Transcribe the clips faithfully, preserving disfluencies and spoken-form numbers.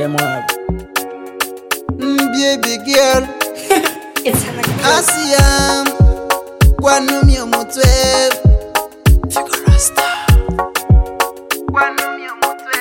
Moab. Mm, baby girl. It's like Asia. Kwanumi omutwe. Figurasta. Kwanumi omutwe.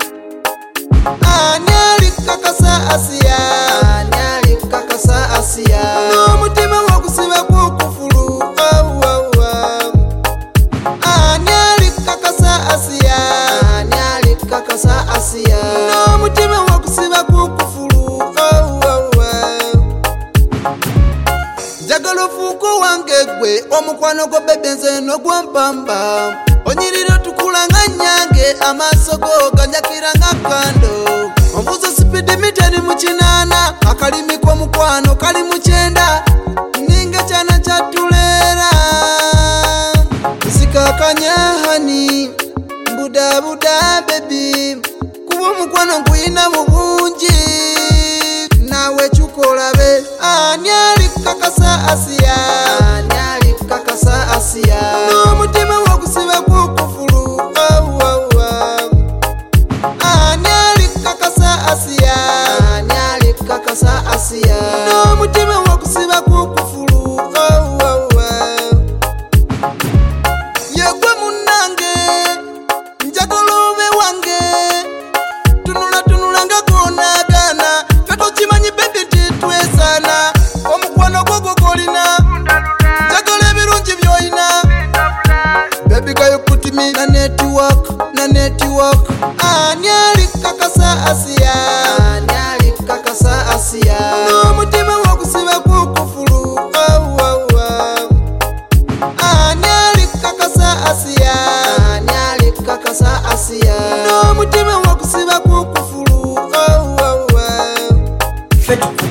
Anyali kakasa Asia. Anyali kakasa Asia. No mutima wakusiba kukufuru. Oh oh oh. Anyali kakasa Asia. Anyali kakasa Asia. No mutima wakusiba kukufuru. Oh oh oh. Jagalo fuko wange gwe omukwano go bebenze no gwampamba. Onyiriro tukulanga nyange amaso go ganjakiranga kando. Omvuzo speed mitani muchinana akalimi kwa mukwano kali muchenda. Ninga chana chatulera Sikakanya hani Buda buda baby Kuwa mukwano nguina mubunji Nawe chukolabe Anyali kakasa Asia. Anyali kakasa Asia. No mutima wakusiba kukufuru. Oh oh oh. Anyali kakasa Asia. Anyali kakasa Asia. No mutima wakusiba kukufuru. Oh oh oh. Yegwe munange njagolobe wange tunula tunula nga konagana kato chimanyi baby titwesana omukwano gwo golina jagala ebirungi byoyina baby girl you put me na network na network. Anyali kakasa Asia. Anyali kakasa Asia. No mutima wakusiba kukufuru. Oh oh oh. Anyali kakasa Asia. Anyali kakasa Asia. No mutima wakusiba kukufuru. Oh oh oh. Fetu